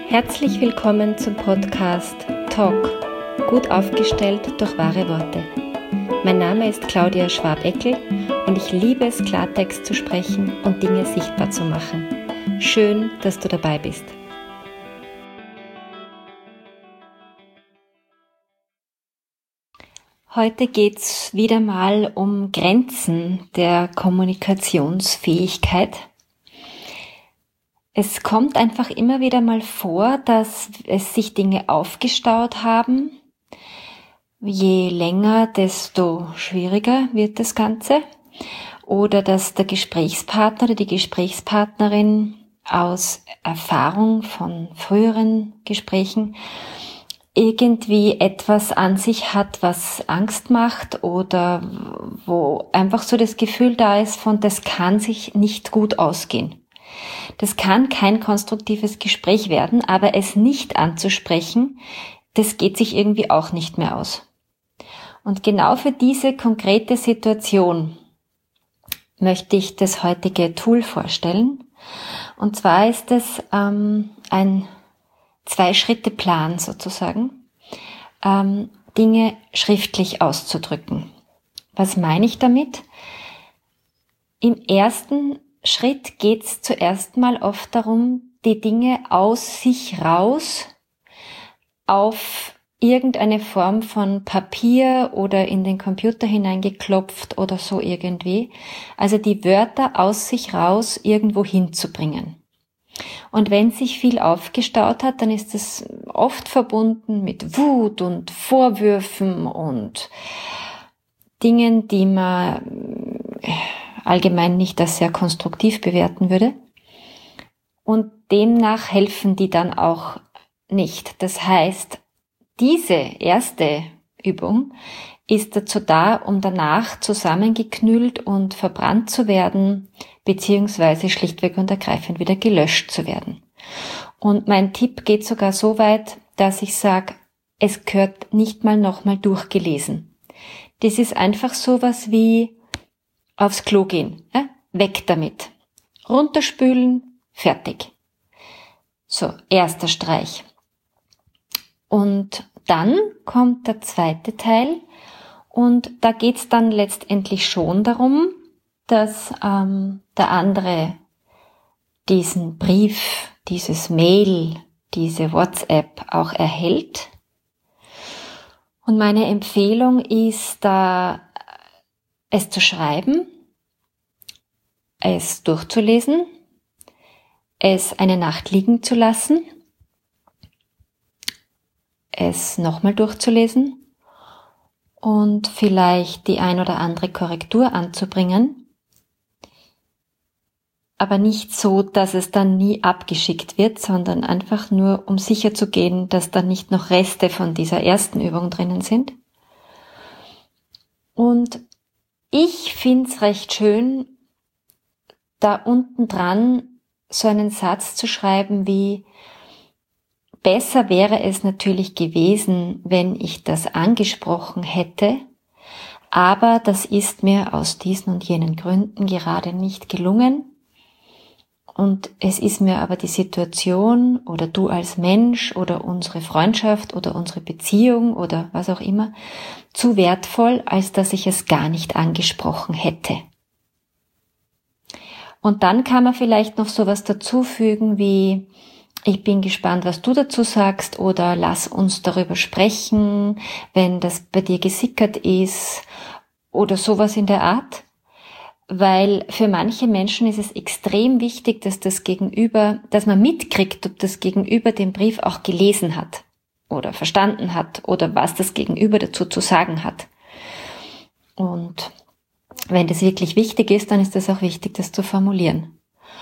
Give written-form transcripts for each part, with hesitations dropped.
Herzlich willkommen zum Podcast Talk, gut aufgestellt durch wahre Worte. Mein Name ist Claudia Schwab-Eckel und ich liebe es, Klartext zu sprechen und Dinge sichtbar zu machen. Schön, dass du dabei bist. Heute geht's wieder mal um Grenzen der Kommunikationsfähigkeit. Es kommt einfach immer wieder mal vor, dass es sich Dinge aufgestaut haben. Je länger, desto schwieriger wird das Ganze. Oder dass der Gesprächspartner oder die Gesprächspartnerin aus Erfahrung von früheren Gesprächen irgendwie etwas an sich hat, was Angst macht oder wo einfach so das Gefühl da ist von, das kann sich nicht gut ausgehen. Das kann kein konstruktives Gespräch werden, aber es nicht anzusprechen, das geht sich irgendwie auch nicht mehr aus. Und genau für diese konkrete Situation möchte ich das heutige Tool vorstellen. Und zwar ist es ein 2-Schritte-Plan sozusagen, Dinge schriftlich auszudrücken. Was meine ich damit? Im ersten Schritt geht es zuerst mal oft darum, die Dinge aus sich raus auf irgendeine Form von Papier oder in den Computer hineingeklopft oder so irgendwie. Also die Wörter aus sich raus irgendwo hinzubringen. Und wenn sich viel aufgestaut hat, dann ist es oft verbunden mit Wut und Vorwürfen und Dingen, die man allgemein nicht als sehr konstruktiv bewerten würde. Und demnach helfen die dann auch nicht. Das heißt, diese erste Übung ist dazu da, um danach zusammengeknüllt und verbrannt zu werden, beziehungsweise schlichtweg und ergreifend wieder gelöscht zu werden. Und mein Tipp geht sogar so weit, dass ich sage, es gehört nicht mal nochmal durchgelesen. Das ist einfach sowas wie aufs Klo gehen, ja? Weg damit. Runterspülen, fertig. So, erster Streich. Und dann kommt der zweite Teil und da geht's dann letztendlich schon darum, dass der andere diesen Brief, dieses Mail, diese WhatsApp auch erhält. Und meine Empfehlung ist da, es zu schreiben, es durchzulesen, es eine Nacht liegen zu lassen, es nochmal durchzulesen und vielleicht die ein oder andere Korrektur anzubringen, aber nicht so, dass es dann nie abgeschickt wird, sondern einfach nur, um sicher zu gehen, dass dann nicht noch Reste von dieser ersten Übung drinnen sind. Und ich find's recht schön, da unten dran so einen Satz zu schreiben wie: Besser wäre es natürlich gewesen, wenn ich das angesprochen hätte, aber das ist mir aus diesen und jenen Gründen gerade nicht gelungen. Und es ist mir aber die Situation oder du als Mensch oder unsere Freundschaft oder unsere Beziehung oder was auch immer zu wertvoll, als dass ich es gar nicht angesprochen hätte. Und dann kann man vielleicht noch sowas dazufügen wie: Ich bin gespannt, was du dazu sagst, oder lass uns darüber sprechen, wenn das bei dir gesickert ist oder sowas in der Art. Weil für manche Menschen ist es extrem wichtig, dass man mitkriegt, ob das Gegenüber den Brief auch gelesen hat oder verstanden hat oder was das Gegenüber dazu zu sagen hat. Und wenn das wirklich wichtig ist, dann ist es auch wichtig, das zu formulieren.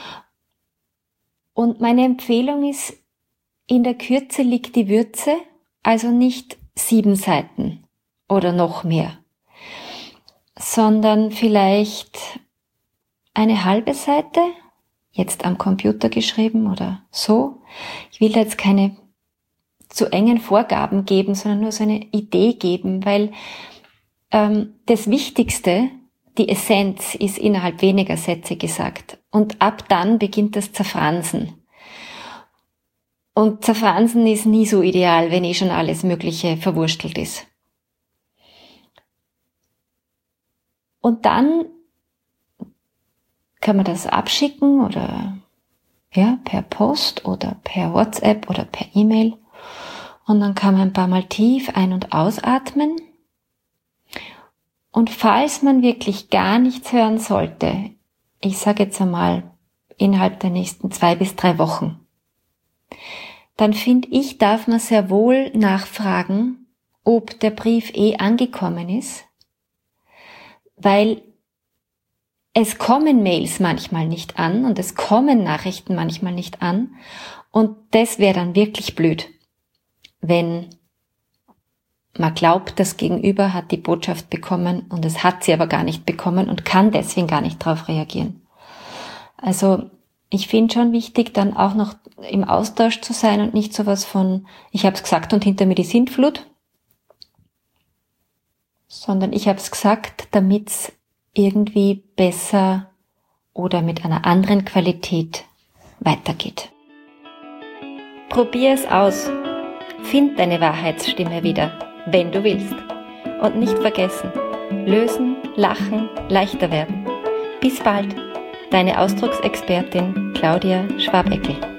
Und meine Empfehlung ist, in der Kürze liegt die Würze, also nicht 7 Seiten oder noch mehr, sondern vielleicht eine halbe Seite, jetzt am Computer geschrieben oder so. Ich will da jetzt keine zu engen Vorgaben geben, sondern nur so eine Idee geben, weil das Wichtigste, die Essenz, ist innerhalb weniger Sätze gesagt. Und ab dann beginnt das Zerfransen. Und zerfransen ist nie so ideal, wenn schon alles Mögliche verwurstelt ist. Und dann kann man das abschicken oder per Post oder per WhatsApp oder per E-Mail. Und dann kann man ein paar Mal tief ein- und ausatmen. Und falls man wirklich gar nichts hören sollte, ich sage jetzt einmal innerhalb der nächsten 2 bis 3 Wochen, dann finde ich, darf man sehr wohl nachfragen, ob der Brief angekommen ist, weil es kommen Mails manchmal nicht an und es kommen Nachrichten manchmal nicht an und das wäre dann wirklich blöd, wenn man glaubt, das Gegenüber hat die Botschaft bekommen und es hat sie aber gar nicht bekommen und kann deswegen gar nicht darauf reagieren. Also ich finde schon wichtig, dann auch noch im Austausch zu sein und nicht sowas von, ich habe es gesagt und hinter mir die Sintflut, sondern ich habe es gesagt, damit es irgendwie besser oder mit einer anderen Qualität weitergeht. Probier es aus. Find deine Wahrheitsstimme wieder, wenn du willst. Und nicht vergessen, lösen, lachen, leichter werden. Bis bald, deine Ausdrucksexpertin Claudia Schwabeckel.